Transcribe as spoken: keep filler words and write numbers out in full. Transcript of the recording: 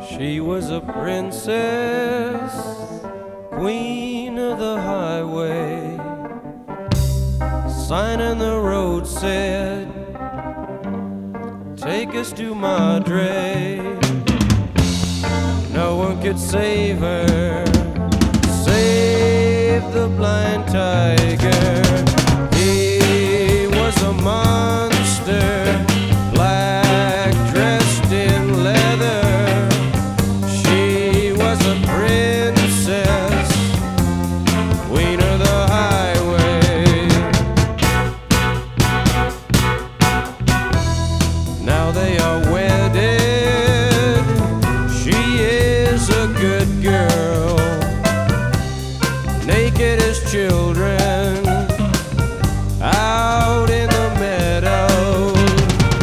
She was a princess, queen of the highway. Sign in the road said, take us to Madre. No one could save her, save the blind tiger.